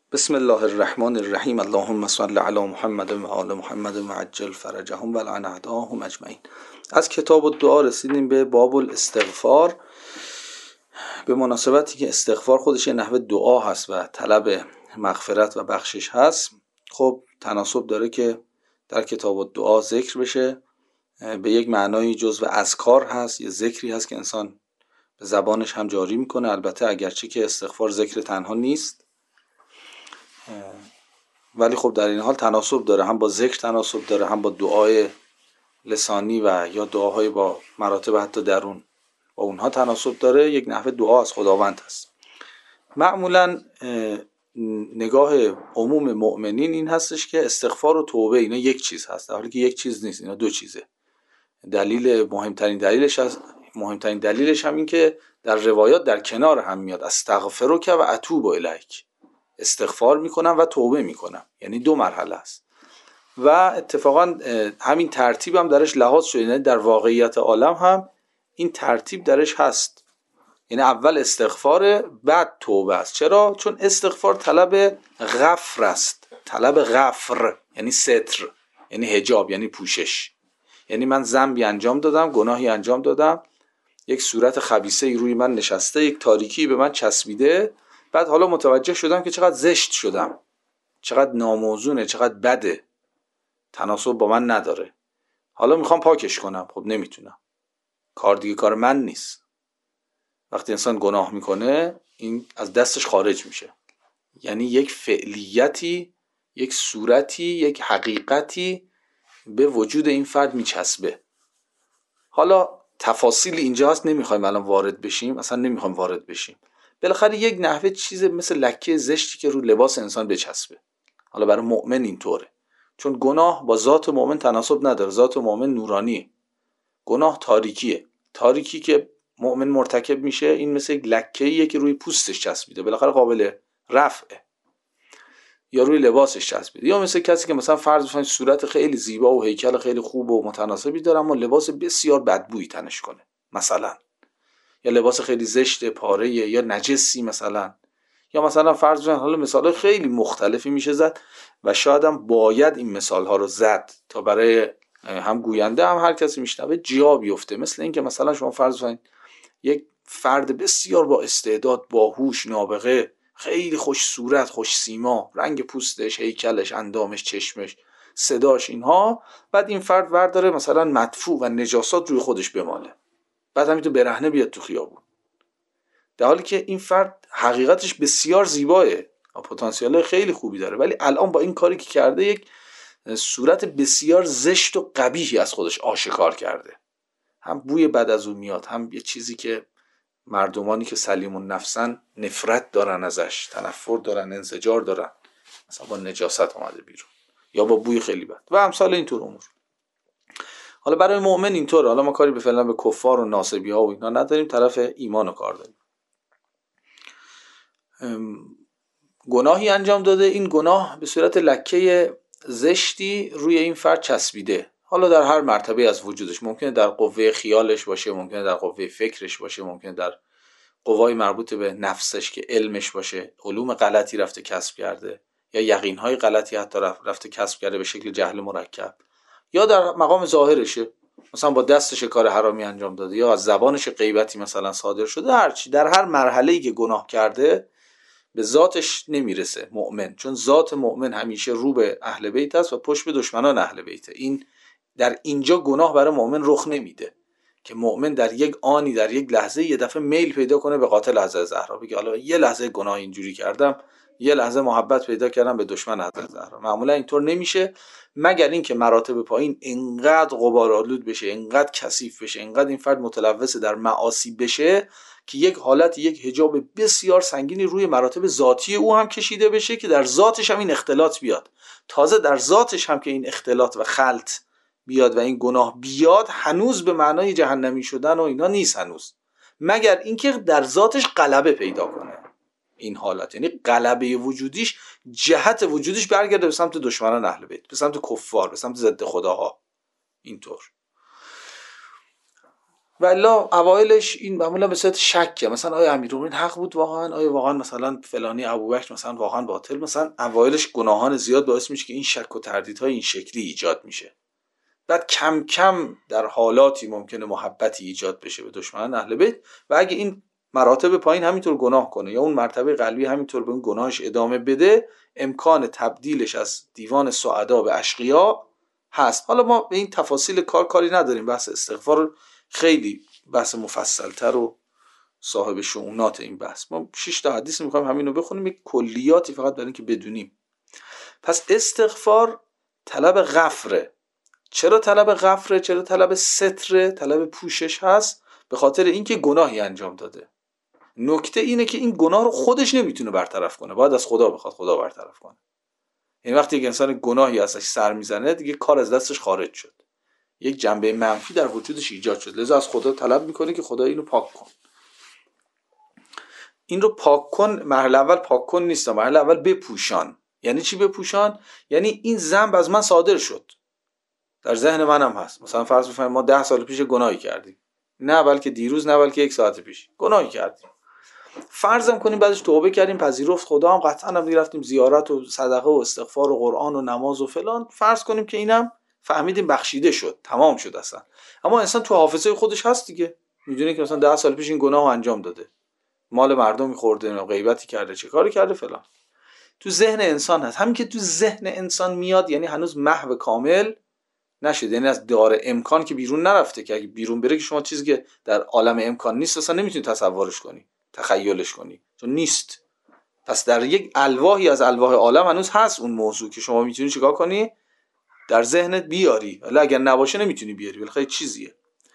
بسم الله الرحمن الرحیم. اللهم صل علی محمد و آل محمد و عجل فرجهم و لعن اعداءهم اجمعین. از کتاب الدعا رسیدیم به باب الاستغفار، به مناسبتی که استغفار خودش یه نحوه دعا هست و طلب مغفرت و بخشش هست. خب تناسب داره که در کتاب الدعا ذکر بشه، به یک معنای جزو اذکار هست، یه ذکری هست که انسان به زبانش هم جاری میکنه. البته اگرچه که استغفار ذکر تنها نیست، ولی خب در این حال تناسب داره، هم با ذکر تناسب داره، هم با دعای لسانی و یا دعاهای با مراتب حتی درون با اونها تناسب داره. یک نحوه دعا از خداوند هست. معمولا نگاه عموم مؤمنین این هستش که استغفار و توبه اینا یک چیز هست، در حالی که یک چیز نیست، اینا دو چیزه. مهمترین دلیلش هم این که در روایات در کنار هم میاد، استغفرک و اتوب الیک، استغفار میکنم و توبه میکنم، یعنی دو مرحله است. و اتفاقا همین ترتیب هم درش لحاظ شده، یعنی در واقعیت عالم هم این ترتیب درش هست، یعنی اول استغفار بعد توبه است. چرا؟ چون استغفار طلب غفر است. طلب غفر یعنی ستر، یعنی حجاب، یعنی پوشش. یعنی من ذنبی انجام دادم، گناهی انجام دادم، یک صورت خبیثه‌ای روی من نشسته، یک تاریکی به من چسبیده، بعد حالا متوجه شدم که چقدر زشت شدم، چقدر ناموزونه، چقدر بده، تناسب با من نداره، حالا میخوام پاکش کنم. خب نمیتونم، کار دیگه کار من نیست. وقتی انسان گناه میکنه این از دستش خارج میشه، یعنی یک فعلیتی، یک صورتی، یک حقیقتی به وجود این فرد میچسبه. حالا تفاصیل اینجا هست، نمیخوایم الان وارد بشیم، اصلا نمیخوایم وارد بشیم. بالاخره یک نحوه چیز مثل لکه زشتی که رو لباس انسان بچسبه. حالا برای مؤمن اینطوره، چون گناه با ذات مؤمن تناسب نداره. ذات مؤمن نورانیه، گناه تاریکیه. تاریکی که مؤمن مرتکب میشه این مثل یک لکه‌ایه که روی پوستش چسبیده، بالاخره قابل رفعه، یا روی لباسش چسبیده. یا مثل کسی که مثلا فرض بفرمایید صورت خیلی زیبا و هیکل خیلی خوب و متناسبی داره اما لباس بسیار بدبویی تنش کنه مثلا، یا لباس خیلی زشت پاره یا نجسی مثلا. یا مثلا فرض بفرمایید، حالا مثال خیلی مختلفی میشه زد و شاید هم باید این مثال ها رو زد تا برای هم گوینده هم هر کسی میشنوه جا بیفته. مثل این که مثلا شما فرض بفرمایید یک فرد بسیار با استعداد، باهوش، نابغه، خیلی خوش صورت، خوش سیما، رنگ پوستش، هیکلش، اندامش، چشمش، صداش، اینها، بعد این فرد ورداره مثلا مدفوع و نجاسات روی خودش بماله، بعد همینطور برهنه بیاد تو خیابون، در حالی که این فرد حقیقتش بسیار زیباه، پتانسیل خیلی خوبی داره، ولی الان با این کاری که کرده یک صورت بسیار زشت و قبیحی از خودش آشکار کرده. هم بوی بد از اون میاد، هم یه چیزی که مردمانی که سلیم النفسن نفرت دارن ازش، تنفر دارن، انزجار دارن، مثلا با نجاست اومده بیرون یا با بوی خیلی بد و امثال اینطور امور. حالا برای مؤمن اینطور، حالا ما کاری به فعلا به کفار و ناصبی ها و اینا نداریم، طرف ایمان و کار داریم. گناهی انجام داده، این گناه به صورت لکه زشتی روی این فرد چسبیده، حالا در هر مرتبه از وجودش، ممکنه در قوه خیالش باشه، ممکنه در قوه فکرش باشه، ممکنه در قوای مربوط به نفسش که علمش باشه، علوم غلطی رفته کسب کرده، یا یقینهای غلطی حتی رفته کسب کرده به شکل جهل مرکب، یا در مقام ظاهرشه، مثلا با دستش کار حرامی انجام داده، یا از زبانش غیبتی مثلا صادر شده. هرچی در هر مرحله‌ای که گناه کرده به ذاتش نمیرسه مؤمن، چون ذات مؤمن همیشه رو به اهل بیت است و پشت به دشمنان اهل بیت. این در اینجا گناه برای مؤمن رخ نمیده که مؤمن در یک آنی، در یک لحظه یه دفعه میل پیدا کنه به قاتل حضرت زهرا، بگه حالا یه لحظه گناه اینجوری کردم، یه لحظه محبت پیدا کردم به دشمن حضرت زهرا. معمولا اینطور نمیشه، مگر اینکه مراتب پایین انقدر غبارآلود بشه، انقدر کثیف بشه، انقدر این فرد متلوث در معاصی بشه که یک حالت، یک حجاب بسیار سنگینی روی مراتب ذاتی او هم کشیده بشه که در ذاتش هم این اختلاط بیاد. تازه در ذاتش هم که این اختلاط و خلط بیاد و این گناه بیاد، هنوز به معنای جهنمی شدن و اینا نیست هنوز، مگر اینکه در ذاتش غلبه پیدا کنه این حالت، یعنی غلبه وجودیش، جهت وجودیش برگرده به سمت دشمنان اهل بیت، به سمت کفار، به سمت ضد خداها. اینطور والا اوایلش این معمولا به صورت شکه، مثلا آیا امیرالمومنین حق بود واقعا، آیا واقعا مثلا فلانی ابوبکر مثلا واقعا باطل، مثلا اوایلش گناهان زیاد باعث میشه که این شک و تردیدهای این شکلی ایجاد میشه. بعد کم کم در حالاتی ممکنه محبتی ایجاد بشه به دشمنان اهل بیت و اگه این مراتب پایین همینطور گناه کنه یا اون مرتبه قلبی همینطور به اون گناهش ادامه بده، امکان تبدیلش از دیوان سعدا به اشقیا هست. حالا ما به این تفاصیل کاری نداریم، بحث استغفار خیلی بحث مفصل‌تر و صاحب شؤونات این بحث. ما 6 تا حدیث می‌خوایم همینو بخونیم، یک کلیاتی فقط برای اینکه بدونیم. پس استغفار طلب غفره. چرا طلب غفره؟ چرا طلب ستره؟ طلب پوشش هست؟ به خاطر اینکه گناهی انجام داده. نکته اینه که این گناه رو خودش نمیتونه برطرف کنه، باید از خدا بخواد خدا برطرف کنه. این وقتی یک انسان گناهی ازش سر میزنه دیگه کار از دستش خارج شد، یک جنبه منفی در وجودش ایجاد شد، لذا از خدا طلب میکنه که خدا اینو پاک کن. این رو پاک کن مرحله اول پاک کن نیست، مرحله اول بپوشان. یعنی چی بپوشان؟ یعنی این ذنب از من صادر شد، در ذهن منم هست. مثلا فرض بفرمایید ما 10 سال پیش گناهی کردیم، نه بلکه دیروز، نه بلکه 1 ساعت پیش گناهی کردیم. فرضم کنیم بعدش توبه کردیم، پذیرفت خدا، هم قطعا هم رفتیم زیارت و صدقه و استغفار و قرآن و نماز و فلان، فرض کنیم که اینم فهمیدیم بخشیده شد، تمام شد اصلا. اما انسان تو حافظه خودش هست دیگه، میدونه که مثلا 10 سال پیش این گناهو انجام داده، مال مردم می‌خورده، غیبتی کرده، چه کاری کرده فلان. تو ذهن انسان هست. همین که تو ذهن انسان میاد یعنی هنوز محو کامل نشده، یعنی از دار امکان که بیرون نرفته، که اگه بیرون بره که شما چیزی که در عالم امکان نیست اصلا نمیتونی تصورش کنی، تخیلش کنی، چون نیست. پس در یک الواحی از الواح عالم هنوز هست اون موضوع که شما میتونی چیکار کنی؟ در ذهنت بیاری، ولی اگر نباشه نمیتونی بیاری، بالاخره چیزیه.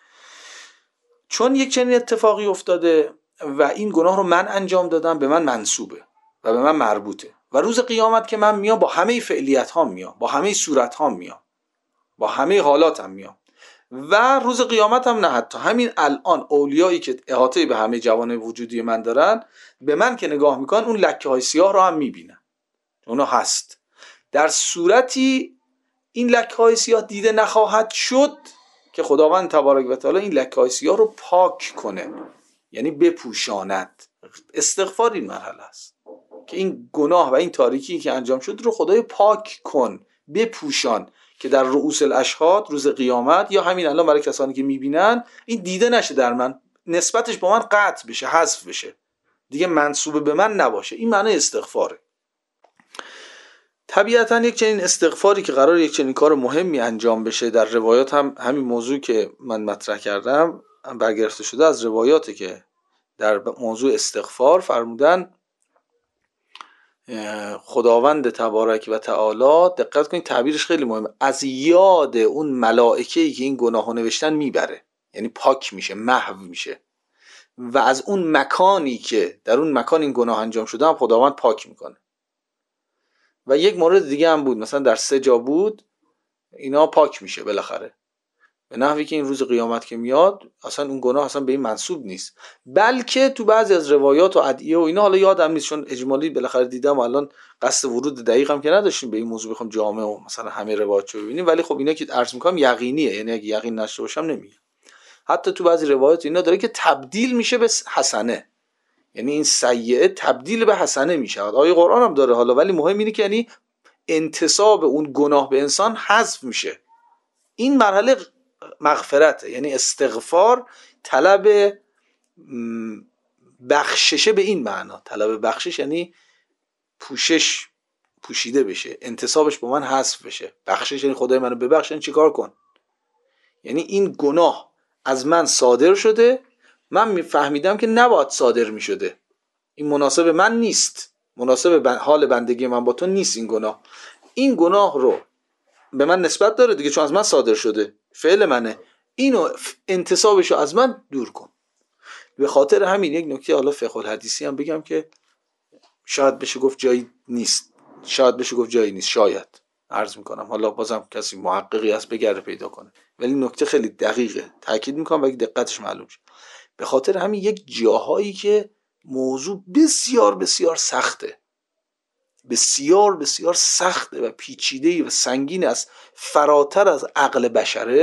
چون یک چنین اتفاقی افتاده و این گناه رو من انجام دادم، به من منسوبه و به من مربوطه و روز قیامت که من میام با همه فعلیت ها میام، با همه صورت ها میام، با همه حالاتم میام و روز قیامت هم نه، حتی همین الان اولیایی که احاطه به همه جوانب وجودی من دارن به من که نگاه میکنن اون لکه های سیاه رو هم میبینن، اونا هست. در صورتی این لکه های سیاه دیده نخواهد شد که خداوند تبارک و تعالی این لکه های سیاه رو پاک کنه، یعنی بپوشاند. استغفار این مرحله است که این گناه و این تاریکی که انجام شد رو خدای پاک کن، بپوشان، که در رؤوس الاشهاد روز قیامت یا همین الان برای کسانی که میبینن این دیده نشه در من، نسبتش با من قطع بشه، حذف بشه، دیگه منسوب به من نباشه. این معنی استغفاره. طبیعتا یک چنین استغفاری که قرار یک چنین کار مهمی انجام بشه، در روایات هم همین موضوع که من مطرح کردم برگرفته شده از روایاتی که در موضوع استغفار فرمودن خداوند تبارک و تعالی، دقت کنید تعبیرش خیلی مهمه، از یاد اون ملائکه‌ای که این گناهو نوشتن میبره، یعنی پاک میشه، محو میشه، و از اون مکانی که در اون مکان این گناه انجام شده هم خداوند پاک میکنه. و یک مورد دیگه هم بود، مثلا در 3 جا بود اینا پاک میشه بالاخره، به نحوی که این روز قیامت که میاد اصلا اون گناه اصلا به این منسوب نیست، بلکه تو بعضی از روایات و ادعیه و اینا، حالا یادم نیست چون اجمالی بالاخره دیدم، الان قصد ورود دقیقم که نداشتیم به این موضوع بخوام جامع و مثلا همه روایاتو ببینیم، ولی خب اینا که عرض میکنم یقینیه، یعنی اگه یقین نشه باشم نمیگم. حتی تو بعضی روایات اینا داره که تبدیل میشه به حسنه، یعنی این سیئه تبدیل به حسنه میشه. آیه قرآن هم داره حالا، ولی مهم اینه که یعنی انتساب اون گناه به انسان حذف میشه. این مرحله مغفرته، یعنی استغفار طلب بخششه به این معنا. طلب بخشش یعنی پوشش، پوشیده بشه، انتسابش با من حذف بشه. بخشش یعنی خدای منو ببخش، یعنی چیکار کن؟ یعنی این گناه از من صادر شده، من میفهمیدم که نباید صادر میشده، این مناسب من نیست، مناسب حال بندگی من با تو نیست، این گناه رو به من نسبت داره دیگه، چون از من صادر شده، فعل منه، اینو انتسابش رو از من دور کن. به خاطر همین یک نکته حالا فقه الحدیثی هم بگم که شاید بشه گفت جایی نیست، شاید عرض میکنم، حالا بازم کسی محققی هست بگرده پیدا کنه، ولی نکته خیلی دقیقه، تاکید میکنم و دقتش معلوم شه. به خاطر همین یک جاهایی که موضوع بسیار بسیار سخته، بسیار بسیار سخته و پیچیده و سنگین است، فراتر از عقل بشره،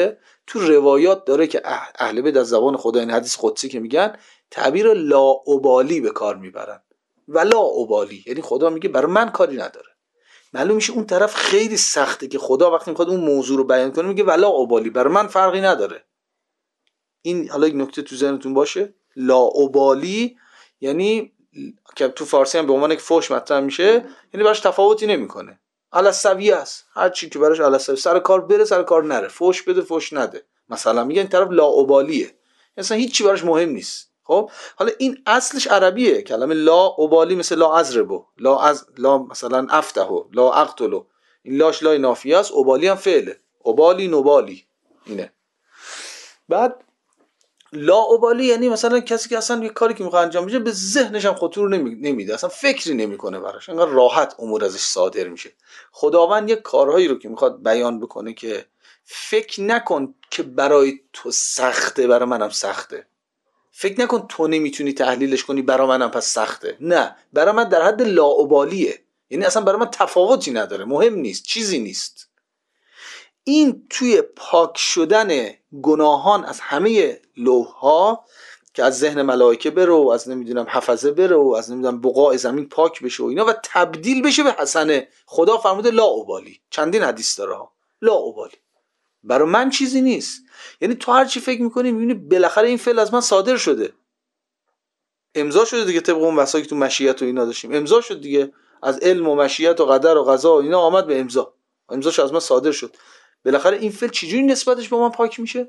تو روایات داره که اهل بیت از زبان خدا، این حدیث قدسی که میگن، تعبیر لا ابالی به کار میبرن. ولا ابالی یعنی خدا میگه برای من کاری نداره. معلوم میشه اون طرف خیلی سخته که خدا وقتی میخواد اون موضوع رو بیان کنه میگه ولا ابالی، برای من فرقی نداره. این حالا یک نکته تو ذهنتون باشه، لا ابالی یعنی که تو فارسی هم به عنوان یک فحش مطرح میشه، یعنی براش تفاوتی نمیکنه، علسویه است، هر چی که براش علسویه، سر کار بره سر کار نره، فحش بده فحش نده، مثلا میگه این طرف لا ابالیه، مثلا هیچ چی براش مهم نیست. خب حالا این اصلش عربیه، کلمه لا ابالی مثل لا ازربو، لا مثلا افتحو، لا اقتلو، این لاش لای نافیه است، ابالی هم فعله، ابالی نبالی اینه. بعد لا ابالی یعنی مثلا کسی که اصلا یه کاری که میخواد انجام بشه به ذهنش هم خطور نمیده، اصلا فکری نمیکنه براش، انگار راحت امور ازش صادر میشه. خداوند یک کارهایی رو که میخواد بیان بکنه که فکر نکن که برای تو سخته برای منم سخته، فکر نکن تو نمیتونی تحلیلش کنی برای منم پس سخته، نه، برای من در حد لا ابالیه، یعنی اصلا برای من تفاوتی نداره، مهم نیست، چیزی نیست. این توی پاک شدن گناهان از همه لوح‌ها که از ذهن ملائکه بره و از نمیدونم حفظه بره و از نمیدونم بقاع زمین پاک بشه و اینا و تبدیل بشه به حسنه، خدا فرموده لا ابالی. چندین حدیث داره ها، لا ابالی، برای من چیزی نیست. یعنی تو هر چی فکر میکنی میبینی بالاخره این فعل از من صادر شده، امضا شده دیگه، طبق اون وصایی که تو مشیت و اینا داشتیم امضا شد دیگه، از علم و مشیت و قدر و قضا و اینا آمد به امضا، امضاش از من صادر شد. بالاخره این فعل چجوری نسبتش به من پاک میشه؟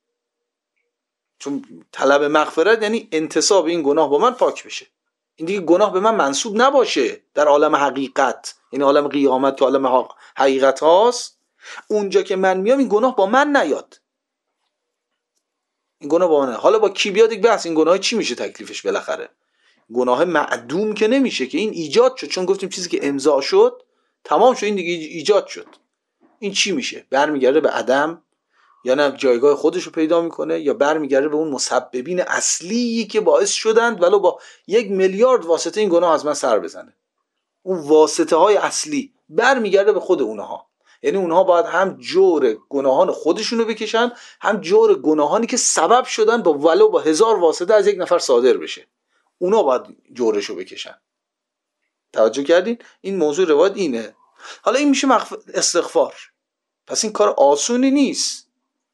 چون طلب مغفرت یعنی انتساب این گناه با من پاک بشه، این دیگه گناه به من منسوب نباشه در عالم حقیقت، این عالم قیامت که عالم حقیقت هاست، اونجا که من میام این گناه با من نیاد، این گناه با من نیاد. حالا با کی بیاد یک بحث، این گناه چی میشه تکلیفش؟ بالاخره گناه معدوم که نمیشه که، این ایجاد شد، چون گفتیم چیزی که امضا شد تمام شد، این دیگه ایجاد شد، این چی میشه؟ برمیگرده به عدم یا نه جایگاه خودش رو پیدا میکنه، یا برمیگرده به اون مسببین اصلی که باعث شدند ولو با 1 میلیارد واسطه این گناه از من سر بزنه، اون واسطه های اصلی برمیگرده به خود اونها. یعنی اونها باید هم جور گناهان خودشون رو بکشن، هم جور گناهانی که سبب شدن با ولو با 1000 واسطه از یک نفر صادر بشه، اونا باید جورش رو بکشن. توجه کردین؟ این موضوع روایت اینه. حالا این میشه استغفار. پس این کار آسونی نیست،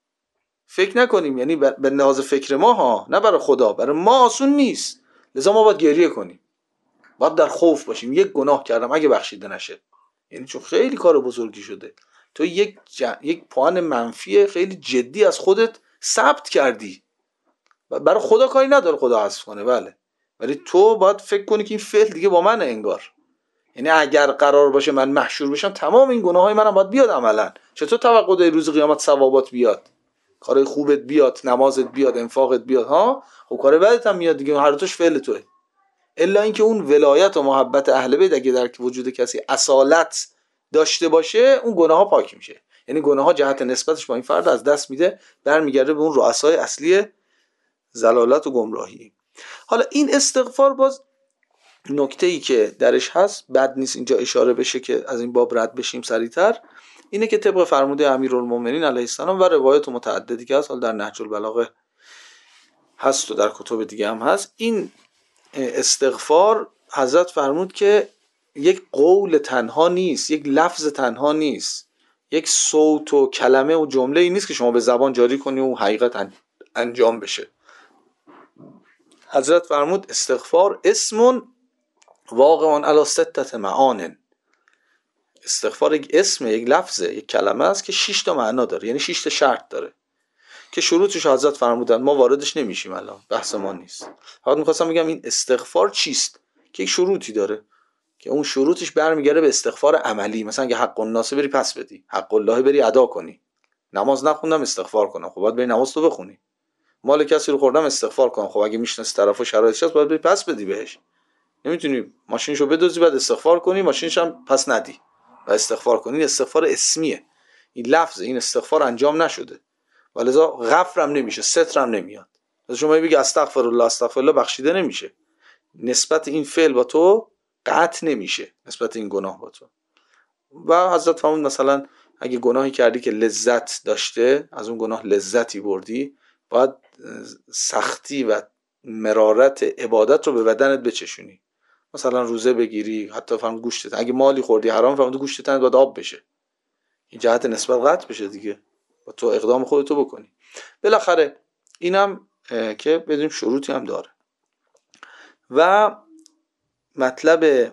فکر نکنیم یعنی به لحاظ فکر ما ها، نه برای خدا، برای ما آسون نیست، لذا ما باید گریه کنیم، باید در خوف باشیم، یک گناه کردم اگه بخشیده نشه، یعنی چون خیلی کار بزرگی شده، تو یک پوان منفی خیلی جدی از خودت ثبت کردی، برای خدا کاری نداره خدا حذف کنه، بله، ولی تو باید فکر کنی که این فعل دیگه با منه انگار، یعنی اگر قرار باشه من محشور بشم تمام این گناههای منم باید بیاد عملا. چطور توقع داری روز قیامت ثوابات بیاد، کارهای خوبت بیاد، نمازت بیاد، انفاقت بیاد ها؟ خب کار بدت هم میاد دیگه، هر دوش فعل توئه. الا اینکه اون ولایت و محبت اهل بیت اگه در وجود کسی اصالت داشته باشه، اون گناهها پاک میشه، یعنی گناهها جهت نسبتش با این فرد از دست میده، برمیگرده به اون رؤسای اصلی ضلالت و گمراهی. حالا این استغفار باز نکته‌ای که درش هست بد نیست اینجا اشاره بشه که از این باب رد بشیم سریعتر، اینه که طبق فرموده امیرالمومنین علیه السلام و روایات متعددی که هست، حالا در نهج البلاغه هست و در کتب دیگه هم هست، این استغفار حضرت فرمود که یک قول تنها نیست، یک لفظ تنها نیست، یک صوت و کلمه و جمله ای نیست که شما به زبان جاری کنی و حقیقت انجام بشه. حضرت فرمود استغفار اسم واقع علی 6 معان، استغفار یک اسم، یک لفظه، یک کلمه است که 6 تا معنا داره، یعنی 6 تا شرط داره که شروطش حضرت فرمودن، ما واردش نمیشیم الان، بحث ما نیست. فقط می‌خواستم بگم این استغفار چیست که یک شروطی داره که اون شروطش برمیگره به استغفار عملی. مثلا اگه حق الناس بری پس بدی، حق الله بری ادا کنی، نماز نخوندم استغفار کنم، خب باید بری نماز تو بخونی، مال کسی رو خوردم استغفار کنم، خب اگه میشناسی طرفو شرایطش هست باید بری پس بدی بهش. نمیتونی ماشینشو بدزدی بعد استغفار کنی، ماشینش هم پس ندی و استغفار کنی. استغفار اسمیه، این لفظ، این استغفار انجام نشده، ولذا غفرم نمیشه، سترم نمیاد. از شما بگی استغفر الله استغفر الله، بخشیده نمیشه، نسبت این فعل با تو قطع نمیشه، نسبت این گناه با تو. و حضرت فرمود مثلا اگه گناهی کردی که لذت داشته، از اون گناه لذتی بردی، باید سختی و مرارت عبادت رو به بدنت بچشونی. مثلا روزه بگیری، حتی فرمود گوشت، اگه مالی خوردی حرام، فرمود گوشت تنت باید آب بشه، این جهت نسبت قطع بشه دیگه، با تو اقدام خودتو بکنی. بالاخره اینم که بدونیم شروطی هم داره. و مطلب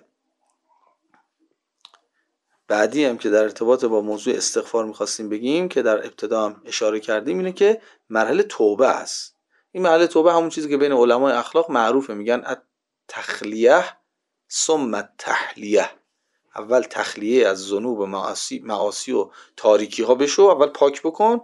بعدی هم که در ارتباط با موضوع استغفار میخواستیم بگیم که در ابتدا هم اشاره کردیم، اینه که مرحله توبه است. این مرحله توبه همون چیزی که بین علمای اخلاق معروفه، میگن تخلیه ثم التحلیه. اول تخلیه از ذنوب و معاصی و تاریکی ها بشو، اول پاک بکن،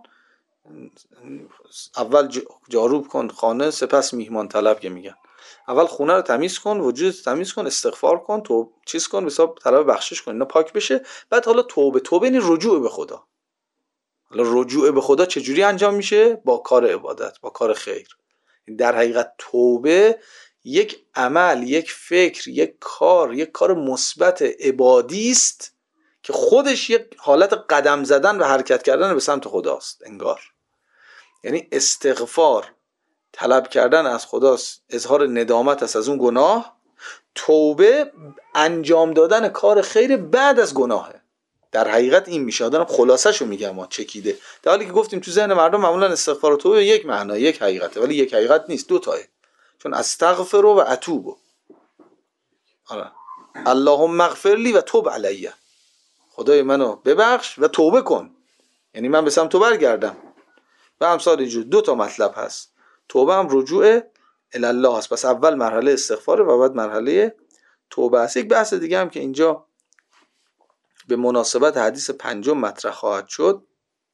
اول جاروب کن خانه، سپس میهمان طلب که میگن. اول خونه رو تمیز کن، وجودت تمیز کن، استغفار کن، تو چیز کن، حساب طلب بخشش کن، اینا پاک بشه. بعد حالا توبه یعنی رجوع به خدا. حالا رجوع به خدا چجوری انجام میشه؟ با کار عبادت، با کار خیر. در حقیقت توبه یک عمل، یک فکر، یک کار مثبت عبادی است که خودش یک حالت قدم زدن و حرکت کردن به سمت خداست انگار. یعنی استغفار طلب کردن از خداست، اظهار ندامت است از اون گناه. توبه انجام دادن کار خیر بعد از گناهه. در حقیقت این میشه. دارم خلاصه‌شو میگم، ما چکیده. در حالی که گفتیم تو ذهن مردم معمولا استغفار و توبه یک معنا، یک حقیقته، ولی یک حقیقت نیست، دو تاه. چون استغفر و اتوب. آره. اللهم اغفر لی و توب علی. خدای منو ببخش و توبه کن، یعنی من به سمت تو برگردم. و امثال اینجور دو تا مطلب هست. توبه هم رجوع الی الله هست. پس اول مرحله استغفاره و بعد مرحله توبه است. یک بحث دیگه هم که اینجا به مناسبت حدیث 5 مطرح خواهد شد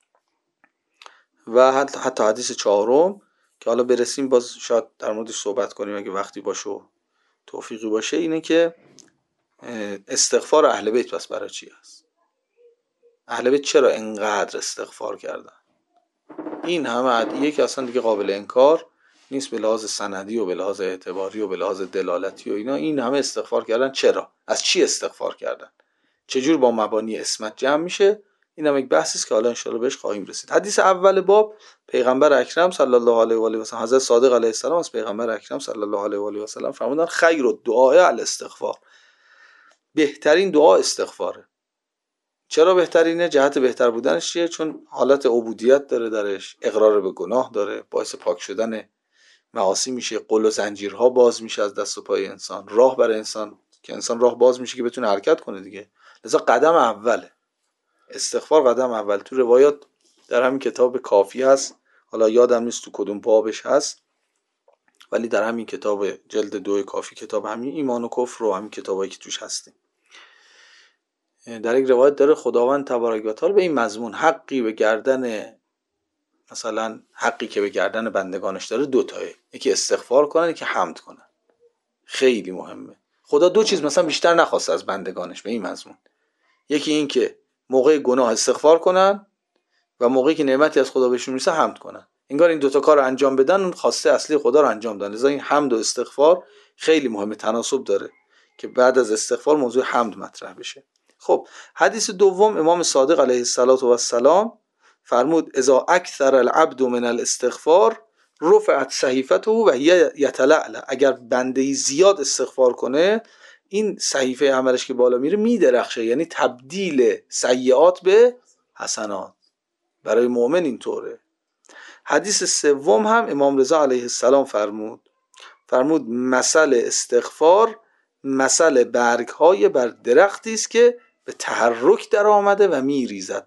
و حتی حدیث 4 که حالا برسیم باز شاید در موردش صحبت کنیم اگه وقتی باشه و توفیقی باشه، اینه که استغفار اهل بیت پس برای چی هست؟ اهل بیت چرا انقدر استغفار کردن؟ این همه ادعیه که اصلا دیگه قابل انکار نیست به لحاظ سندی و به لحاظ اعتباری و به لحاظ دلالتی و اینا. این همه استغفار کردن چرا؟ از چی استغفار کردن؟ چجور با مبانی اسمت جمع میشه؟ این هم یک بحثی است که حالا ان شاءالله بهش خواهیم رسید. حدیث اول باب پیغمبر اکرم صلی الله علیه و آله و سلم، حضرت صادق علیه السلام از پیغمبر اکرم صلی الله علیه و آله و سلم فرمودن خیر الدعاء الاستغفار. بهترین دعا استغفاره. چرا بهترینه؟ جهت بهتر بودنش چیه؟ چون حالت عبودیت داره درش، اقرار به گناه داره، باعث پاک شدن معاصی میشه، قل و زنجیرها باز میشه از دست و پای انسان، راه برای انسان که انسان راه باز میشه که بتونه حرکت کنه دیگه. لذا قدم اوله استغفار، قدم اول. تو روایات در همین کتاب کافی هست، حالا یادم نیست تو کدوم بابش هست، ولی در همین کتاب جلد 2 کافی، کتاب همین ایمان و کفر و همین کتابایی که توش هستیم، در یک روایت داره خداوند تبارک و تعالی به این مضمون حقی به گردن، مثلا حقی که به گردن بندگانش داره 2 تاه، یکی استغفار کنن، یکی حمد کنن. خیلی مهمه. خدا 2 چیز مثلا بیشتر نخواسته از بندگانش به این مضمون. یکی این که موقع گناه استغفار کنن و موقعی که نعمتی از خدا بهشون میرسه حمد کنن. انگار این 2 تا کار رو انجام بدن اون خواسته اصلی خدا رو انجام دادن. لذا این حمد و استغفار خیلی مهمه، تناسب داره که بعد از استغفار موضوع حمد مطرح بشه. خب حدیث دوم، امام صادق علیه السلام فرمود اذا اکثر العبد من الاستغفار رفعت صحیفته و هی یتلألأ. اگر بنده زیاد استغفار کنه این صحیفه عملش که بالا میره میدرخشه، یعنی تبدیل سیئات به حسنات. برای مؤمن اینطوره. حدیث سوم هم امام رضا علیه السلام فرمود مثل استغفار مثل برگ‌های بر درختی است که به تحرک در آمده و میریزد.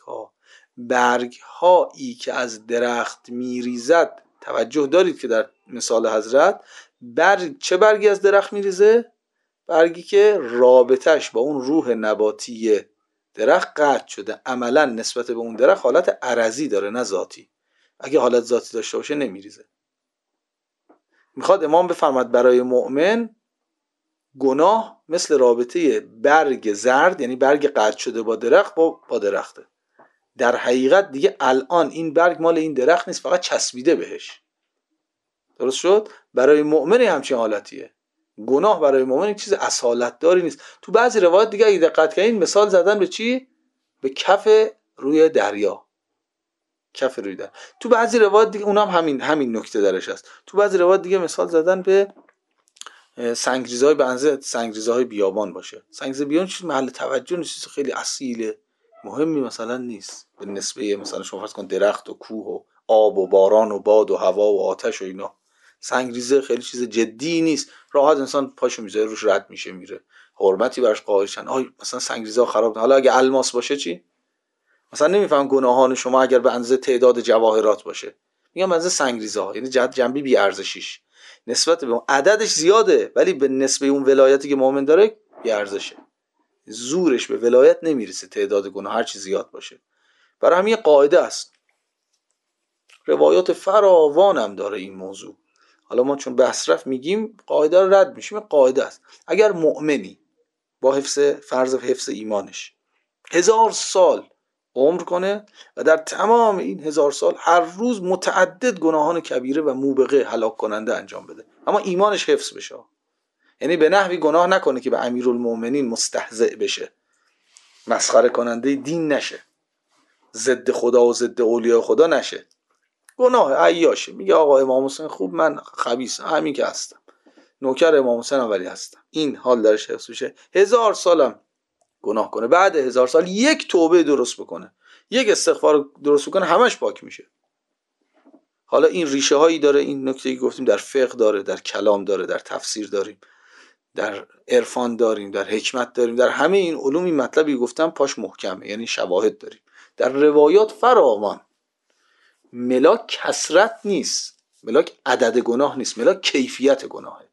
برگ‌هایی که از درخت میریزد، توجه دارید که در مثال حضرت چه برگی از درخت میریزه؟ برگی که رابطش با اون روح نباتی درخت قطع شده، عملا نسبت به اون درخت حالت عرضی داره نه ذاتی. اگه حالت ذاتی داشته باشه نمیریزه. میخواد امام بفرماد برای مؤمن گناه مثل رابطه برگ زرد، یعنی برگ قطع شده با درخت با درخته. در حقیقت دیگه الان این برگ مال این درخت نیست، فقط چسبیده بهش. درست شد؟ برای مؤمن همچین حالتیه. گناه برای مؤمن یک چیز اصالت داری نیست. تو بعضی روایات دیگه اگه دقت کنین مثال زدن به چی؟ به کف روی دریا، کف روی دریا. تو بعضی روایات دیگه اونم همین نکته درش هست. تو بعضی روایات دیگه مثال زدن به سنگریزهای به اندازه سنگریزهای بیابان باشه. سنگریزه بیابان چیز محل توجه نیست، چیز خیلی اصیله مهمی مثلا نیست به نسبه مثلا شما فرض کن درخت و کوه و آب و باران و باد و هوا و آتش و اینا. سنگریزه خیلی چیز جدی نیست، راحت انسان پاشو میذاره روش رد میشه میره، حرمتی براش قائلشن. مثلا سنگریزه خراب. حالا اگه الماس باشه چی؟ مثلا نمیفهم گناهان شما اگر به اندازه تعداد جواهرات باشه، میگم به اندازه سنگریزه ها، یعنی جنبی بی ارزشیش نسبت به اون عددش زیاده، ولی به نسبه اون ولایتی که مؤمن داره بی ارزشه، زورش به ولایت نمیرسه تعداد گناه هر چی زیاد باشه. برای همین قاعده است، روایات فراوان هم داره این موضوع. حالا ما چون بحث رفت میگیم قاعده رو رد میشیم. قاعده است اگر مؤمنی با حفظ ایمانش 1000 سال عمر کنه و در تمام این 1000 سال هر روز متعدد گناهان کبیره و موبقه هلاک کننده انجام بده، اما ایمانش حفظ بشه، یعنی به نحوی گناه نکنه که به امیرالمومنین مستهزئ بشه، مسخره کننده دین نشه، ضد خدا و ضد اولیاء خدا نشه، گناه عیاشه. میگه آقا امام حسین خوب، من خبیثم، همین که هستم، نوکر امام حسین هم ولی هستم، این حال درش حفظ بشه. 1000 سالم گناه کنه، بعد 1000 سال یک توبه درست بکنه، یک استغفار درست بکنه، همش پاک میشه. حالا این ریشه هایی داره، این نکته که گفتیم در فقه داره، در کلام داره، در تفسیر داریم، در عرفان داریم، در حکمت داریم، در همه این علوم این مطلبی گفتم پاش محکمه، یعنی شواهد داریم. در روایات فراوان. ملاک کثرت نیست، ملاک عدد گناه نیست، ملاک کیفیت گناهه.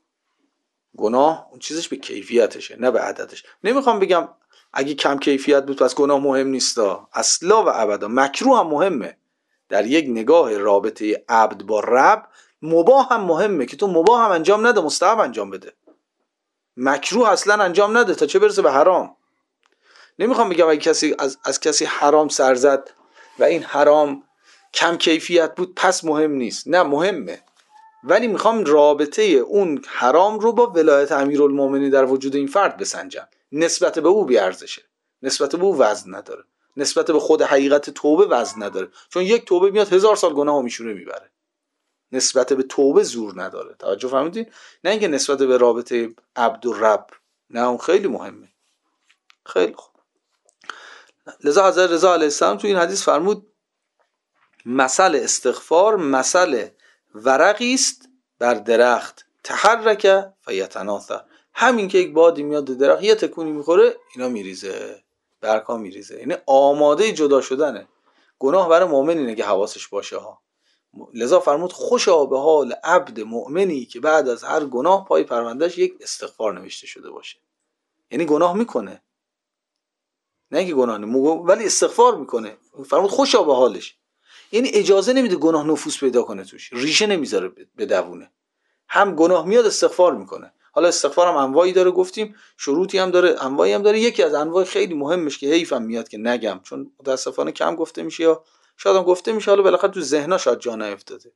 گناه اون چیزش به کیفیتشه نه به عددش. نمیخوام بگم اگه کم کیفیت بود پس گناه مهم نیستا، اصلا و ابدا. مکروه هم مهمه، در یک نگاه رابطه عبد با رب مباح هم مهمه که تو مباح هم انجام نده، مستحب انجام بده. مکروه اصلا انجام نده تا چه برسه به حرام. نمیخوام بگم اگه کسی از کسی حرام سر زد و این حرام کم کیفیت بود پس مهم نیست، نه مهمه، ولی میخوام رابطه اون حرام رو با ولایت امیرالمومنین در وجود این فرد بسنجم. نسبت به او بیارزشه، نسبت به او وزن نداره، نسبت به خود حقیقت توبه وزن نداره، چون یک توبه میاد 1000 سال گناهو میشونه میبره. نسبت به توبه زور نداره. توجه فهمیدین؟ نه اینکه نسبت به رابطه عبد و رب، نه اون خیلی مهمه. خیلی خوب. لذا حضرت رضا علیه السلام تو این حدیث فرمود مثل استغفار مثل ورقی است بر درخت تحرک فیتناثر. همین که یک بادی میاد درخت یه تکونی میخوره اینا میریزه، برگ‌ها میریزه، یعنی آماده جدا شدنه. گناه برای مؤمن اینه که حواسش باشه ها. لذا فرمود خوشا به حال عبد مؤمنی که بعد از هر گناه پای پروندهش یک استغفار نوشته شده باشه. یعنی گناه میکنه، نه اینکه گناه ولی استغفار میکنه. فرمود خوشا به حالش، یعنی اجازه نمیده گناه نفوذ پیدا کنه توش، ریشه نمیذاره بدوونه. هم گناه میاد استغفار میکنه. حالا استغفار هم انواعی داره، گفتیم شروطی هم داره، انواعی هم داره. یکی از انواع خیلی مهمش که حیفم میاد که نگم چون متاسفانه کم گفته میشه یا شاید هم گفته میشه، حالا بالاخره تو ذهنا شاید جا نیفتاده،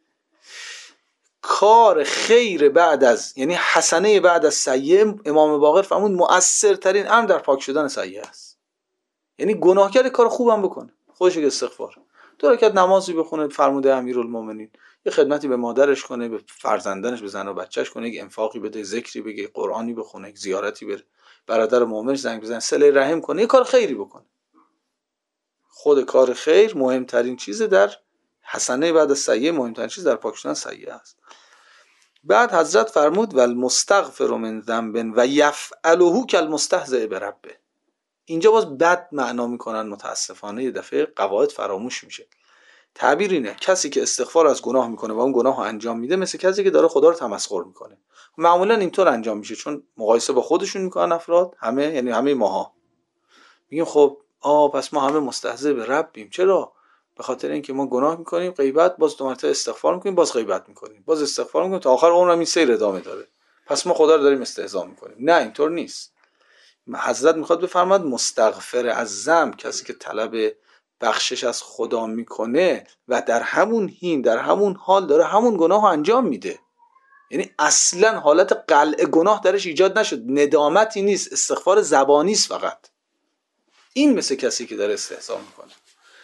کار خیر بعد از، یعنی حسنه بعد از سیئه، امام باقر فرمود مؤثرترین امر در پاک شدن سیئه است. یعنی گناهکار کار خوبم بکنه، خودش استغفار، 2 رکعت نمازی بخونه، فرموده امیرالمومنین، یه خدمتی به مادرش کنه، به فرزندانش، به زن و بچهش کنه، یک انفاقی بده، ذکری بگه، قرآنی بخونه، زیارتی بره، برادر مؤمنش زنگ بزنه، صله رحم کنه، یه کار خیری بکنه. خود کار خیر مهمترین چیز در حسنه بعد از سیئه، مهمترین چیز در پاک شدن سیئه است. بعد حضرت فرمود والمستغفر من ذنب و یفعله کالمستهزئ بربه. اینجا باز بد معنا میکنن متاسفانه، یه دفعه قواعد فراموش میشه. تعبیر اینه کسی که استغفار از گناه میکنه و اون گناه رو انجام میده مثل کسی که داره خدا رو تمسخر میکنه. معمولا اینطور انجام میشه، چون مقایسه با خودشون میکنن افراد، همه یعنی همه ماها میگیم خب پس ما همه مستهزئ به ربیم. چرا؟ به خاطر اینکه ما گناه میکنیم، غیبت، باز 2 مرتبه استغفار میکنیم، باز غیبت میکنیم، باز استغفار میکنیم، تا آخر عمرم این سیر ادامه داره، پس ما خدا رو داریم استهزا میکنیم. نه اینطور نیست. حضرت میخواد بفرماد مستغفر از ذنب، کسی که طلب بخشش از خدا میکنه و در همون حین، در همون حال داره همون گناه رو انجام میده، یعنی اصلا حالت قلع گناه درش ایجاد نشد، ندامتی نیست، استغفار زبانی است فقط. این مثل کسی که داره استهزا میکنه.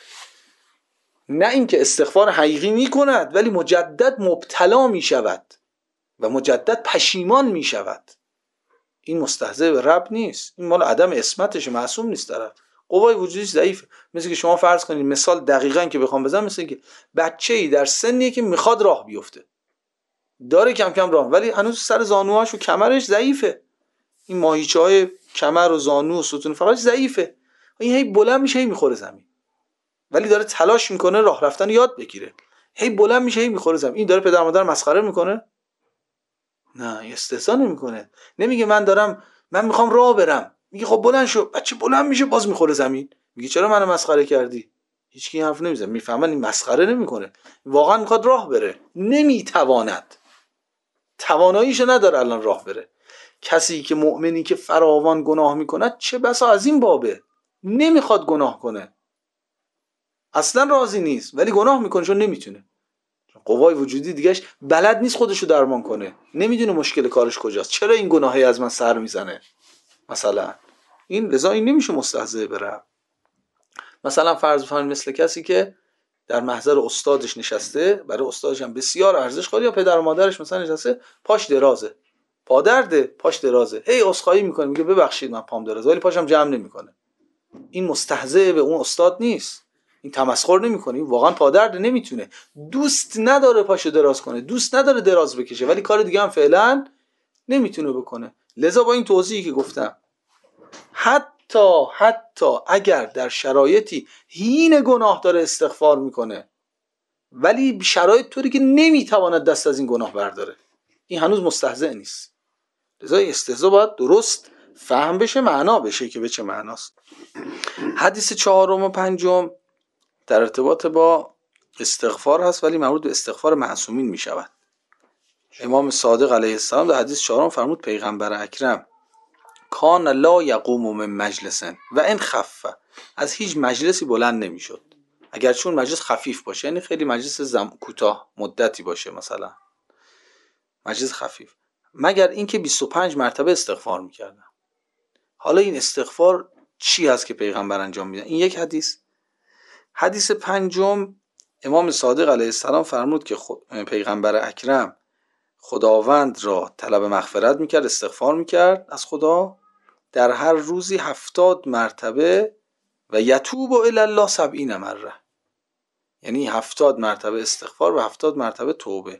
نه اینکه استغفار حقیقی میکند ولی مجدد مبتلا میشود و مجدد پشیمان میشود. این مستهزئ به رب نیست، این مال عدم عصمتش، معصوم نیست طرف، قوای وجودیش ضعیفه. مثل که شما فرض کنید، مثال دقیقاً که بخوام بزنم، مثل که بچه‌ای در سنیه که میخواد راه بیفته، داره کم کم راه، ولی هنوز سر زانوهاش و کمرش ضعیفه، این ماهیچه‌های کمر و زانو و ستون فقرش ضعیفه، این هی بلند میشه هی میخوره زمین، ولی داره تلاش میکنه راه رفتن یاد بگیره، هی بلند میشه هی میخوره زمین. این داره پدر مادر مسخره میکنه؟ نه، استحسان نمیکنه. نمیگه من میخوام راه برم، میگه خب بلند شو. بچه بلند میشه باز میخوره زمین، میگه چرا منو مسخره کردی؟ هیچکی حرف نمیزنه، میفهمن این مسخره نمیکنه، واقعا میخواد راه بره، نمیتواند، تواناییشو نداره الان راه بره. کسی که مؤمنی که فراوان گناه میکنه چه بسا از این بابه، نمیخواد گناه کنه، اصلا راضی نیست، ولی گناه میکنه چون نمیتونه، قوای وجودی دیگهش بلد نیست خودشو درمان کنه، نمیدونه مشکل کارش کجاست، چرا این گناهی از من سر میزنه مثلا. این لذا این نمیشه مستهزئ بره. مثلا فرض بفرمایید مثل کسی که در محضر استادش نشسته، برای استادش هم بسیار ارزش قائل، یا پدر و مادرش مثلا نشسته، پاش درازه، پادرده، پاش درازه، هی عذرخواهی میکنه، میگه ببخشید من پام درازه، ولی پاشم جمع نمیکنه. این مستهزئ به اون استاد نیست، این تمسخر نمیکنه، این واقعا پادرد، نمیتونه، دوست نداره پاشو دراز کنه، دوست نداره دراز بکشه، ولی کار دیگه هم فعلا نمیتونه بکنه. لذا با این توضیحی که گفتم، حتی اگر در شرایطی هین گناه داره استغفار میکنه، ولی شرایط طوری که نمیتواند دست از این گناه برداره، این هنوز مستهزئ نیست. لذا استهزاء باید درست فهم بشه، معنا بشه که به چه معناست. حدیث 4 و 5 در ارتباط با استغفار هست، ولی مربوط به استغفار معصومین می شود. امام صادق علیه السلام در حدیث 4 فرمود پیغمبر اکرم کان لا یقوم من مجلس و ان خف، از هیچ مجلسی بلند نمی شد، اگر چون مجلس خفیف باشه، یعنی خیلی مجلس کوتاه مدتی باشه، مثلا مجلس خفیف، مگر اینکه 25 مرتبه استغفار می‌کردن. حالا این استغفار چی هست که پیغمبر انجام میدن؟ این یک حدیث. حدیث 5 امام صادق علیه السلام فرمود که پیغمبر اکرم خداوند را طلب مغفرت میکرد، استغفار میکرد از خدا در هر روزی 70 مرتبه و یتوب الی الله 70 مره، یعنی 70 مرتبه استغفار و 70 مرتبه توبه.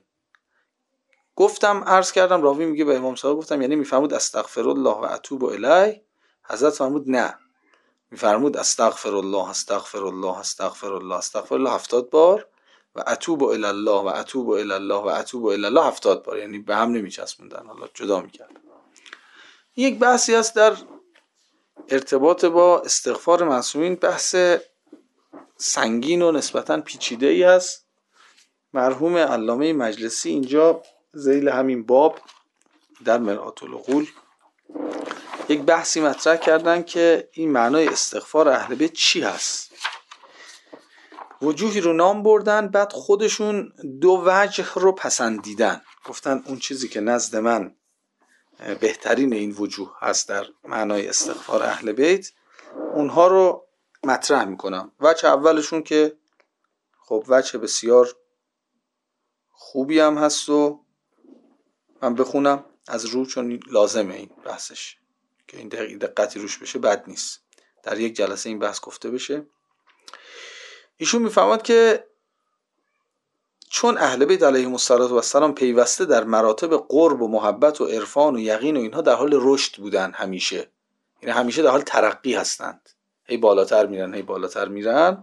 گفتم عرض کردم، راوی میگه به امام صادق گفتم یعنی میفرمود استغفر الله و اتوب الیه؟ حضرت فرمود نه، میفرمود استغفر الله استغفر الله استغفر الله استغفر الله 70 بار و اتوب الی الله و اتوب الی الله و اتوب الی الله 70 بار، یعنی به هم نمیچسبوندن، حالا جدا میکرد. یک بحثی هست در ارتباط با استغفار معصومین، بحث سنگین و نسبتاً پیچیده‌ای است. مرحوم علامه مجلسی اینجا ذیل همین باب در مرآت العقول یک بحثی مطرح کردن که این معنای استغفار اهل بیت چی هست. وجوهی رو نام بردن، بعد خودشون 2 وجه رو پسندیدن، گفتن اون چیزی که نزد من بهترین این وجوه هست در معنای استغفار اهل بیت، اونها رو مطرح میکنم. وجه اولشون که خب وجه بسیار خوبی هم هست و من بخونم از رو، چون لازمه این بحثش که این دقتی روش بشه، بد نیست در یک جلسه این بحث گفته بشه. ایشون میفهمد که چون اهل بیت علیهم السلام پیوسته در مراتب قرب و محبت و عرفان و یقین و اینها در حال رشد بودن، همیشه، یعنی همیشه در حال ترقی هستند، هی بالاتر میرن هی بالاتر میرن.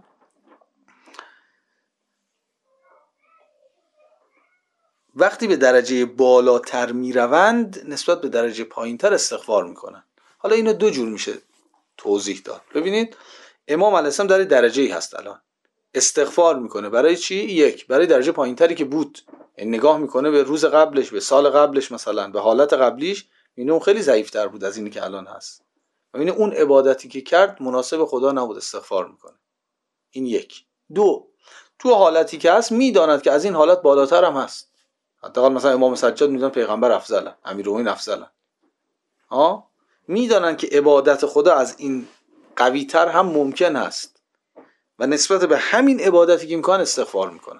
وقتی به درجه بالاتر میروند نسبت به درجه پایینتر استغفار میکنن. حالا اینو 2 جور میشه توضیح داد. ببینید امام علیه السلام در درجه‌ای هست الان، استغفار میکنه برای چی؟ یک، برای درجه پایینتری که بود، یعنی نگاه میکنه به روز قبلش، به سال قبلش، مثلا به حالت قبلیش، میبینه اون خیلی ضعیف‌تر بود از اینی که الان هست، میبینه اون عبادتی که کرد مناسب خدا نبود، استغفار میکنه. این یک. 2، تو حالتی که هست میداند که از این حالت بالاتر هم هست، حداقل مثلا امام سجاد میدونن پیغمبر افضله، امیرالمومنین افضله، میدانن که عبادت خدا از این قوی‌تر هم ممکن هست و نسبت به همین عبادتی که میکنن استغفار میکنن.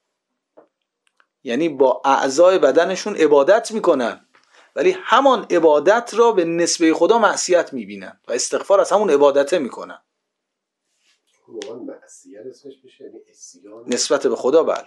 یعنی با اعضای بدنشون عبادت میکنن ولی همان عبادت را به نسبه خدا معصیت میبینن و استغفار از همون عبادته میکنن. معصیت اسمش میشه یعنی عصیان نسبت به خدا. بله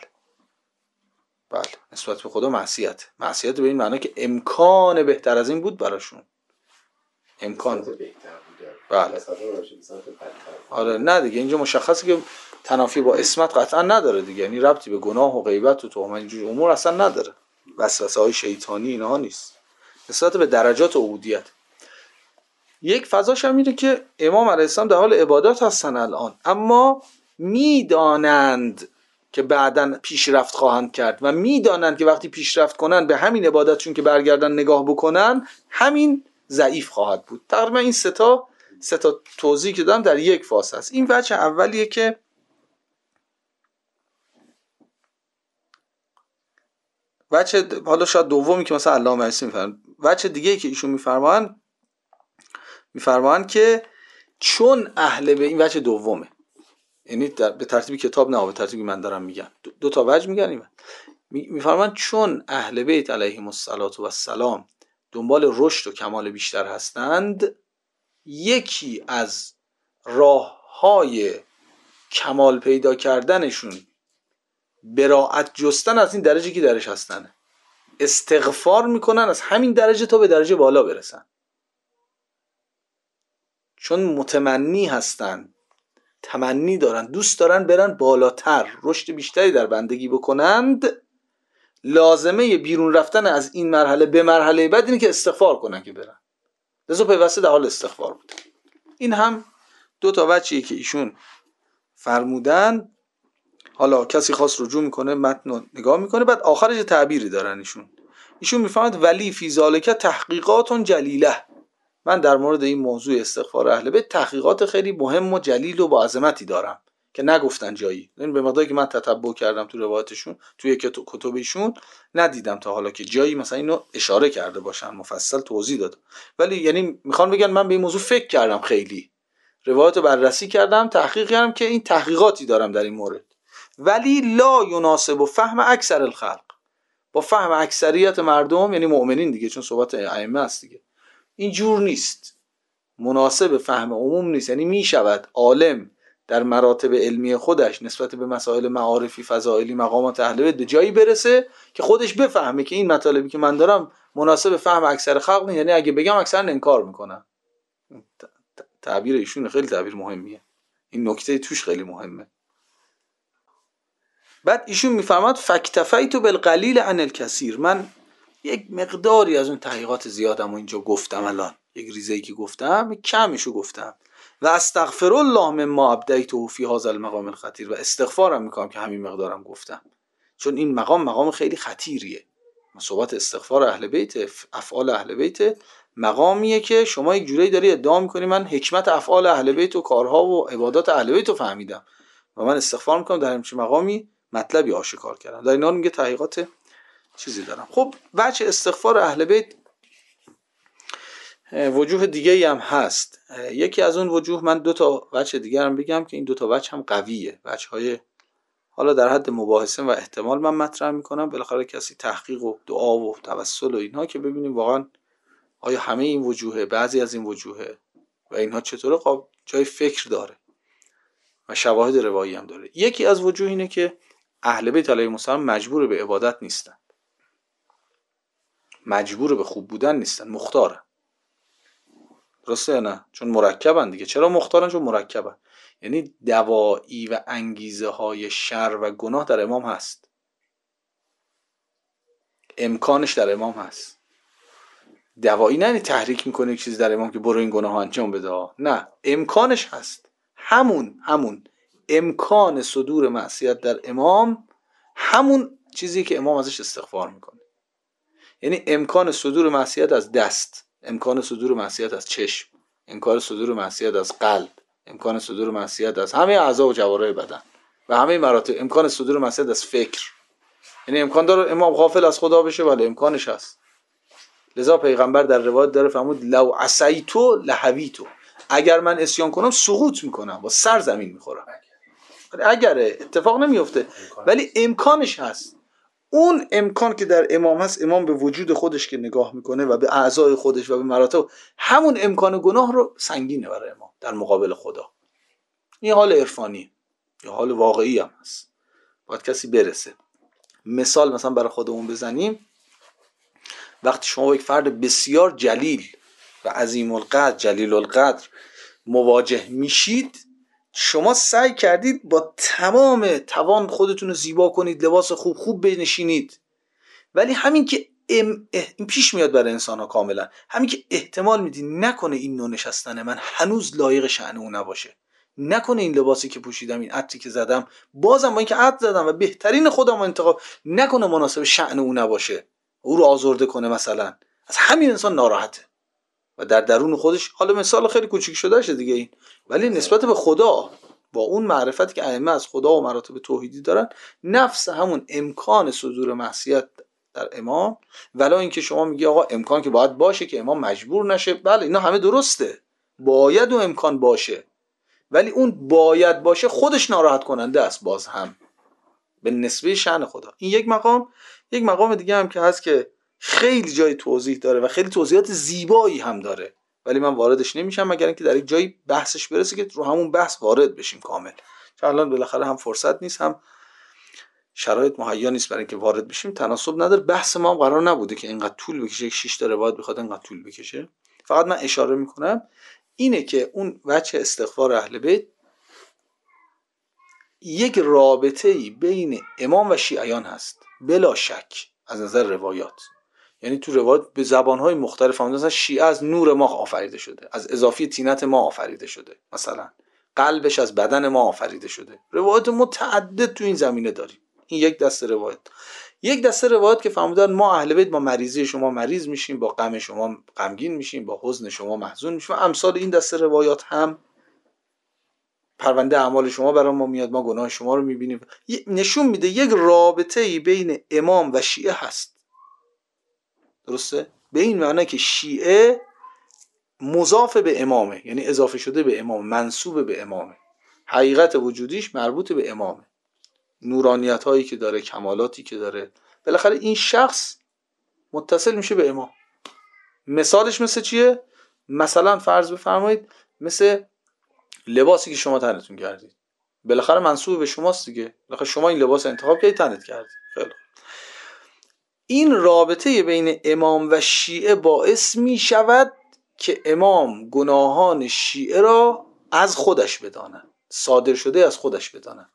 نسبت به خدا معصیت به این معنی که امکان بهتر از این بود براشون. امکان بهتر بوده. بله. آره نه دیگه اینجا مشخصه که تنافی با اسمت قطعا نداره دیگه، یعنی ربطی به گناه و غیبت و تهمت اینجور امور اصلا نداره، وسوسه های شیطانی اینها نیست، نسبت به درجات عبودیت. یک فضاش هم اینه که امام علیه السلام در حال عبادات هستن الان، اما میدانند که بعداً پیشرفت خواهند کرد و میدانند که وقتی پیشرفت کنن به همین عبادتشون که برگردن نگاه بکنن همین ضعیف خواهد بود. تقریبا این سه تا توضیح که دادم در یک فاز هست. این وجه اولیه که وجه، حالا شاید دومی که مثلا علامه عیسی میفرمایند، وجه دیگه که ایشون میفرمایند که چون اهل به این وجه دومه، یعنی به ترتیب کتاب نه، به ترتیبی من دارم میگم، دو تا وجه میگن. میفرمایند چون اهل بیت علیهم السلام دنبال رشد و کمال بیشتر هستند، یکی از راه‌های کمال پیدا کردنشون براءت جستن از این درجه که درش هستن، استغفار میکنن از همین درجه تا به درجه بالا برسن، چون متمنی هستن، تمنی دارن، دوست دارن برن بالاتر، رشد بیشتری در بندگی بکنند. لازمه بیرون رفتن از این مرحله به مرحله بعد اینه که استغفار کنن که برن، لذا پیوسته در حال استغفار بود. این هم دو تا وجهیه که ایشون فرمودن. حالا کسی خاص رجوع میکنه متن رو نگاه میکنه، بعد آخرش تعبیری دارن ایشون میفهمد ولی فی ذالک تحقیقات جلیله. من در مورد این موضوع استغفار اهل بیت تحقیقات خیلی مهم و جلیل و با عظمتی دارم که نگفتن جایی. این به مقداری که من تتبع کردم تو روایاتشون، توی کتبشون ندیدم تا حالا که جایی مثلا اینو اشاره کرده باشن، مفصل توضیح داده. ولی یعنی میخوان بگن من به این موضوع فکر کردم، خیلی روایات بررسی کردم، تحقیق کردم که این تحقیقاتی دارم در این مورد، ولی لا یناسب فهم اکثر الخلق، با فهم اکثریت مردم یعنی مؤمنین دیگه، چون صحبت ائمه است دیگه، این جور نیست، مناسب فهم عموم نیست. یعنی میشود عالم در مراتب علمی خودش نسبت به مسائل معارفی، فضائلی، مقامات اهل بیت به جایی برسه که خودش بفهمه که این مطالبی که من دارم مناسب فهم اکثر خلق نیست، یعنی اگه بگم اکثر انکار میکنن. تعبیر ایشون خیلی تعبیر مهمیه، این نکته توش خیلی مهمه. بعد ایشون میفرماد فاکتفیت بالقلیل عن الکثیر، من یک مقداری از اون تحقیقات زیادم و اینجا گفتم، الان یک ریزه‌ای که گفتم کمشو گفتم، و استغفر الله مما ابدیته فی هذا المقام الخطیر، و استغفارم میکنم که همین مقدارم گفتم، چون این مقام خیلی خطیریه. صحبت استغفار اهل بیت، افعال اهل بیت، مقامیه که شما یک جوری داری ادعا میکنی من حکمت افعال اهل بیت و کارها و عبادات اهل بیت رو فهمیدم و من استغفار میکنم در همچین مقامی مطلبی آشکار کردم. در اینا میگه تحقیقات چیزی دارم. خب وجه استغفار اهل بیت وجوه دیگه هم هست. یکی از اون وجوه، من دو تا وجه دیگه هم بگم که این دو تا وجه هم قویه، وجه‌های حالا در حد مباحثه و احتمال من مطرح میکنم، بالاخره کسی تحقیق و دعا و توسل و اینها که ببینیم واقعا آیا همه این وجوه، بعضی از این وجوه و اینها چطوره جای فکر داره و شواهد روایی هم داره. یکی از وجوه اینه که اهل بیت علیهم السلام مجبور به عبادت نیستن، مجبور به خوب بودن نیستن، مختارن. درسته یا نه؟ چون مرکبن دیگه. چرا مختارن؟ چون مرکبن. یعنی دواعی و انگیزه های شر و گناه در امام هست، امکانش در امام هست. دواعی نه یعنی تحریک میکنه یک چیز در امام که برو این گناه انجام بده، نه، امکانش هست. همون امکان صدور معصیت در امام، همون چیزی که امام ازش استغفار میکنه. یعنی امکان صدور معصیت از دست، امکان صدور معصیت از چشم، امکان صدور معصیت از قلب، امکان صدور معصیت از همه اعضا و جوارح بدن و همه مراتب، امکان صدور معصیت از فکر. یعنی امکان داره امام غافل از خدا بشه، ولی امکانش هست. لذا پیغمبر در روایت داره فرمود لو عصیتو لهویتو، اگر من اسیان کنم سقوط میکنم، با سر زمین میخورم. اگره اتفاق نمیفته ولی امکانش هست. اون امکان که در امام هست، امام به وجود خودش که نگاه میکنه و به اعضای خودش و به مراتب، همون امکان گناه رو سنگینه برای امام در مقابل خدا. این حال عرفانی، یه حال واقعی هم هست، باید کسی برسه. مثلا برای خودمون بزنیم، وقتی شما با یک فرد بسیار جلیل و عظیم القدر، جلیل القدر مواجه میشید، شما سعی کردید با تمام توان خودتون رو زیبا کنید، لباس خوب بنشینید، ولی همین که این پیش میاد برای انسان ها کاملا، همین که احتمال میدید نکنه این نوع نشستن من هنوز لایق شأن اون نباشه، نکنه این لباسی که پوشیدم، این عطری که زدم، بازم با اینکه عطر زدم و بهترین خودم انتخاب، نکنه مناسب شأن اون نباشه، او رو آزرده کنه مثلا، از همین انسان ناراحته و در درون خودش، حالا مثال خیلی کوچیک شده شه دیگه این، ولی نسبت به خدا، با اون معرفتی که ائمه از خدا و مراتب توحیدی دارن، نفس همون امکان صدور معصیت در امام، ولی اینکه شما میگی آقا امکان که باید باشه که امام مجبور نشه، بله اینا همه درسته، باید و امکان باشه، ولی اون باید باشه خودش ناراحت کننده است باز هم به نسبه شأن خدا. این یک مقام دیگه هم که هست که خیلی جای توضیح داره و خیلی توضیحات زیبایی هم داره، ولی من واردش نمیشم مگر اینکه در یک جایی بحثش برسه که رو همون بحث وارد بشیم کامل، چون الان بالاخره هم فرصت نیست، هم شرایط مهیا نیست برای اینکه وارد بشیم، تناسب نداره. بحث ما هم قرار نبوده که اینقدر طول بکشه، 6 تا روایت بخواد اینقدر طول بکشه. فقط من اشاره میکنم اینه که اون وجه استغفار اهل بیت یک رابطه‌ای بین امام و شیعیان هست بلا شک از نظر روایات. یعنی تو روایات به زبان‌های مختلف هم، مثلا شیعه از نور ما آفریده شده، از اضافی طینت ما آفریده شده، مثلا قلبش از بدن ما آفریده شده. روایات متعدد تو این زمینه داریم. این یک دسته روایت. یک دسته روایت که فرمودن ما اهل بیت با مریضی شما مریض میشیم، با غم شما غمگین میشیم، با حزن شما محزون میشیم. امثال این دسته روایات هم پرونده اعمال شما برای ما میاد، ما گناه شما رو میبینیم. نشون میده یک رابطه‌ای بین امام و شیعه هست. درسته؟ به این معنی که شیعه مضاف به امامه، یعنی اضافه شده به امام، منسوب به امامه، حقیقت وجودیش مربوط به امامه، نورانیت هایی که داره، کمالاتی که داره، بالاخره این شخص متصل میشه به امام. مثالش مثل چیه؟ مثلا فرض بفرمایید مثل لباسی که شما تنتون کردید، بالاخره منسوب به شماست دیگه، بالاخره شما این لباس انتخاب کردید، تنت کردید. خیلی این رابطه بین امام و شیعه باعث می شود که امام گناهان شیعه را از خودش بدانند، صادر شده از خودش بدانند.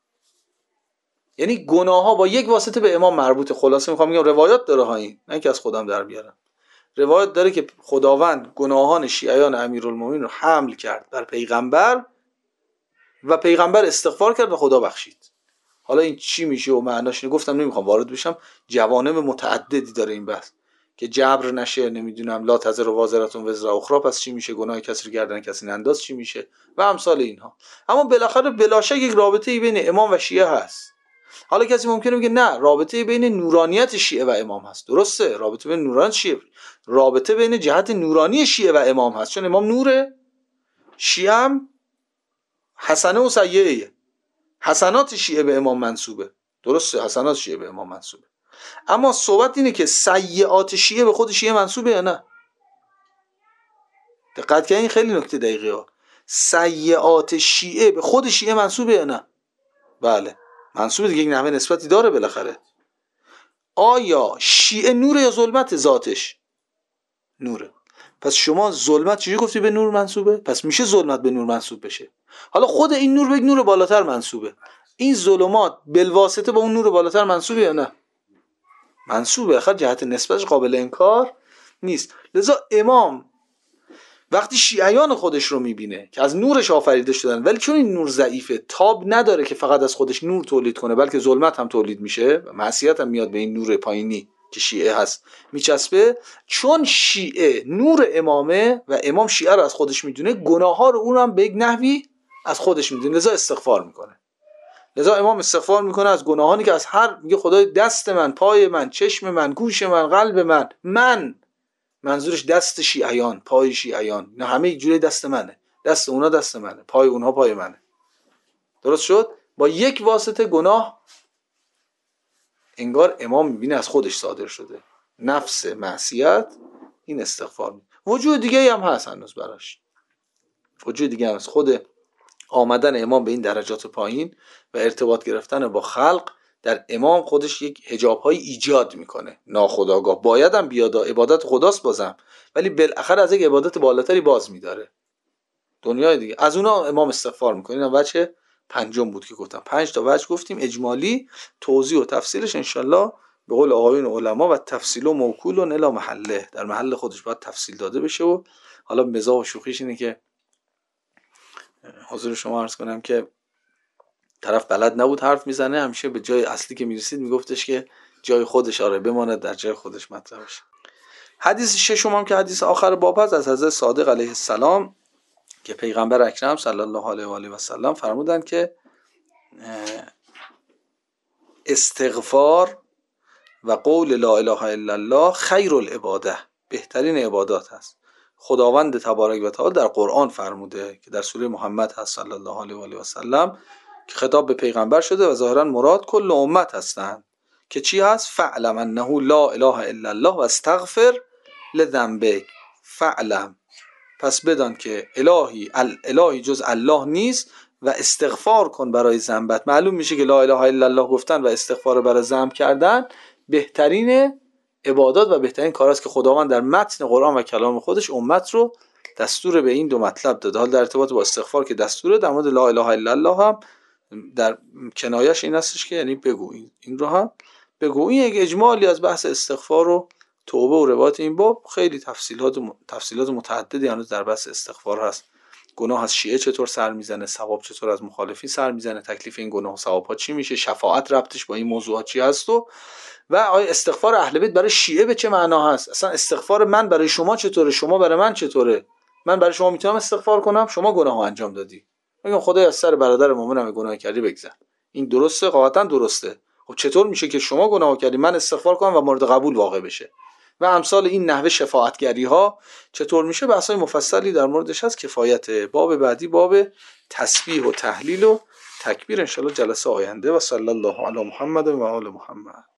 یعنی گناه ها با یک واسطه به امام مربوطه. خلاصه میخوام بگم روایات داره ها، این نه که از خودم در بیارم، روایت داره که خداوند گناهان شیعیان امیرالمومنین رو حمل کرد بر پیغمبر و پیغمبر استغفار کرد و خدا بخشید. حالا این چی میشه و معناش گفتم نمیخوام وارد بشم، جوانب متعددی داره این بحث که جبر نشه، نمیدونم لا تزر وازرتون وزر اخرى، پس چی میشه، گناه کسی رو گردن کسی ننداز چی میشه و امثال اینها. اما بالاخره بلا شک یک رابطه‌ای بین امام و شیعه هست. حالا کسی ممکنه بگه نه، رابطه بین نورانیت شیعه و امام هست. درسته، رابطه بین نورانیت شیعه، رابطه بین جهت نورانی شیعه و امام هست، چون امام نوره، شیعه هم حسنه و سیئه، حسنات شیعه به امام منسوبه. درسته، حسنات شیعه به امام منسوبه، اما صحبت اینه که سیئات شیعه به خود شیعه منسوبه یا نه. دقت کنین، خیلی نکته دقیقه ها. سیئات شیعه به خود شیعه منسوبه یا نه؟ بله منسوبه دیگه، یک نحوه نسبتی داره بالاخره. آیا شیعه نور یا ظلمت؟ ذاتش نوره. پس شما ظلمت چجوری گفتی به نور منسوبه؟ پس میشه ظلمت به نور منسوب بشه. حالا خود این نور به یک نور بالاتر منسوبه، این ظلمات بالواسطه با اون نور بالاتر منسوبه یا نه؟ منسوبه. آخر جهت نسبتش قابل انکار نیست. لذا امام وقتی شیعیان خودش رو میبینه که از نورش آفریده شدن، ولی چون این نور ضعیفه، تاب نداره که فقط از خودش نور تولید کنه، بلکه ظلمت هم تولید میشه، معصیت هم میاد به این نور پایینی که شیعه هست میچسبه. چون شیعه نور امامه و امام شیعه رو از خودش میدونه، گناه ها رو اون هم به یک نحوی از خودش میدونه، لذا استغفار میکنه. لذا امام استغفار میکنه از گناهانی که از هر، میگه خدای دست من، پای من، چشم من، گوش من، قلب من، منظورش دست شیعیان، پای شیعیان، نه همه یک جوری دست منه، دست اونا دست منه، پای اونها پای منه. درست شد؟ با یک واسطه گناه انگار امام میبینه از خودش صادر شده، نفس معصیت، این استغفار. وجود دیگه هم هست هنوز براش، وجود دیگه هم هست. خود آمدن امام به این درجات پایین و ارتباط گرفتن با خلق در امام خودش یک حجاب‌های ایجاد میکنه ناخودآگاه. باید هم بیاد، عبادت خداست بازم، ولی بالاخره از یک عبادت بالاتری باز میداره دنیای دیگه. از اونا امام استغفار میکنه. این وجه پنجم بود که گفتم. 5 تا وجه گفتیم اجمالی، توضیح و تفصیلش انشالله به قول آقایون علما و تفصیل و موکول و الی محله، در محل خودش باید تفصیل داده بشه. و حالا مزاح و شوخیش اینه که حضور شما عرض کنم که طرف بلد نبود حرف میزنه، همیشه به جای اصلی که میرسید میگفتش که جای خودش آره بماند در جای خودش مطرح بشه. حدیث ششم هم که حدیث آخر باب هست، از حضرت صادق علیه السلام که پیغمبر اکرم صلی الله علیه و آله و سلم فرمودند که استغفار و قول لا اله الا الله خیر العباده، بهترین عبادات هست. خداوند تبارک و تعالی در قرآن فرموده که در سوره محمد هست صلی الله علیه و آله و سلم که خطاب به پیغمبر شده و ظاهرا مراد کل امت هستند که چی هست؟ فعلم انه لا اله الا الله و استغفر لذنبک. فعلم، پس بدان که الهی جز الله نیست و استغفار کن برای ذنبت. معلوم میشه که لا اله الا الله گفتن و استغفار برای ذنب کردن بهترین عبادات و بهترین کار است که خداوند در متن قرآن و کلام خودش امت رو دستور به این دو مطلب داده. حال در ارتباط با استغفار که دستوره، در مورد لا اله الا الله هم در کنایش این هستش که یعنی بگو، این رو هم بگو. این یک اجمالی از بحث استغفار و توبه و روایت این باب. خیلی تفصیلات متعددی هنوز در بحث استغفار هست. گناه از شیعه چطور سر میزنه، ثواب چطور از مخالفین سر میزنه، تکلیف این گناه و ثواب ها چی میشه، شفاعت ربطش با این موضوعات چی هست و آیا استغفار اهل بیت برای شیعه به چه معنا هست، اصلا استغفار من برای شما چطوره، شما برای من چطوره، من برای شما میتونم استغفار کنم، شما گناه ها انجام دادی، میگم خدای از سر برادر مؤمنم گناه کردی بگذر. این درسته؟ قاطعا درسته. خب چطور میشه که شما گناه کردی من استغفار کنم و مورد قبول واقع بشه؟ و امثال این نحوه شفاعتگری ها چطور میشه؟ بحثای مفصلی در موردش هست. کفایت. باب بعدی باب تسبیح و تهلیل و تکبیر، انشالله جلسه آینده. و صلی الله علی محمد و آل محمد.